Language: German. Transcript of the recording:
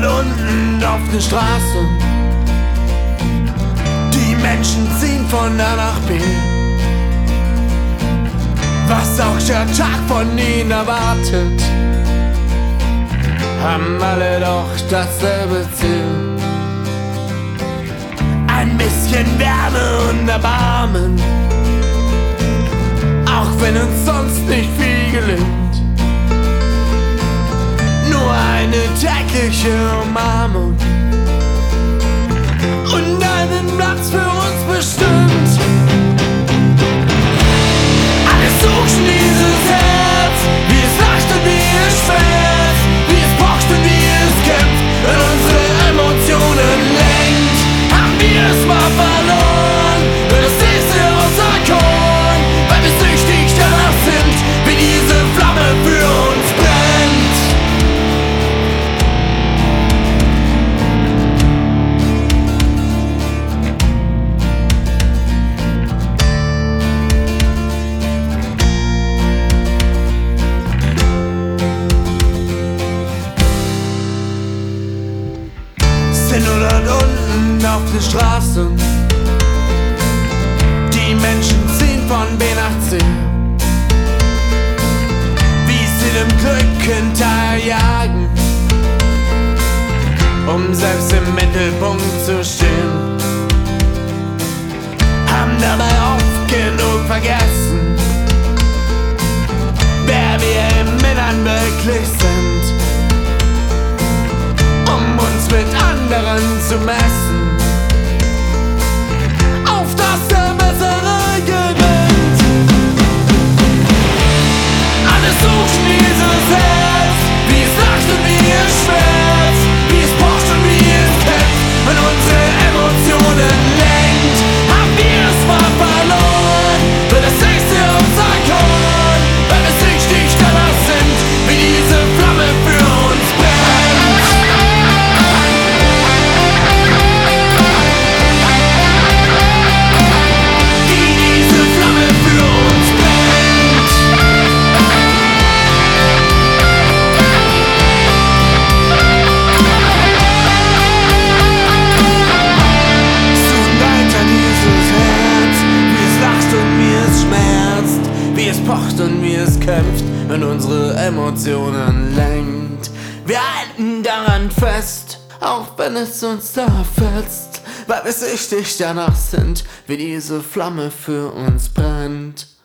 dort unten auf den Straßen. Die Menschen ziehen von A nach B. Was auch der Tag von ihnen erwartet, haben alle doch dasselbe Ziel. Ein bisschen Wärme und Erbarmen, auch wenn uns sonst nicht viel gelingt. Nur eine tägliche Umarmung und einen Platz für uns bestimmt. Alle suchen dieses Herz, wie es lacht und wie es schmerzt, wie es pocht und wie es kämpft und unsere Emotionen lenkt. Haben wir es mal verloren, wird das nächste unser Korn, weil wir süchtig danach sind, wie diese Flamme für uns brennt. Sind nur dort unten auf den Straßen. Die Menschen ziehen von B nach C, wie sie dem Glück hinterjagen, um selbst im Mittelpunkt zu stehen. Haben dabei oft genug vergessen, wer wir im Innern wirklich sind, um uns mit anderen zu messen, auf dass der Bessere gewinnt. Alle suchen dieses Herz, wie es lacht und wie es schmerzt, wie es pocht und wie es kämpft und unsere Emotionen lenkt. Haben wir es mal verloren, wird das nächste unser Korn, weil wir süchtig danach sind, wie diese Flamme für uns brennt. Wie diese Flamme für uns brennt. Suchen weiter dieses Herz, wie es lacht und wie es schmerzt, wie es pocht und wie es kämpft und unsere Emotionen lenkt. Wir halten daran fest, auch wenn es uns zerfetzt, weil wir süchtig danach sind, wie diese Flamme für uns brennt.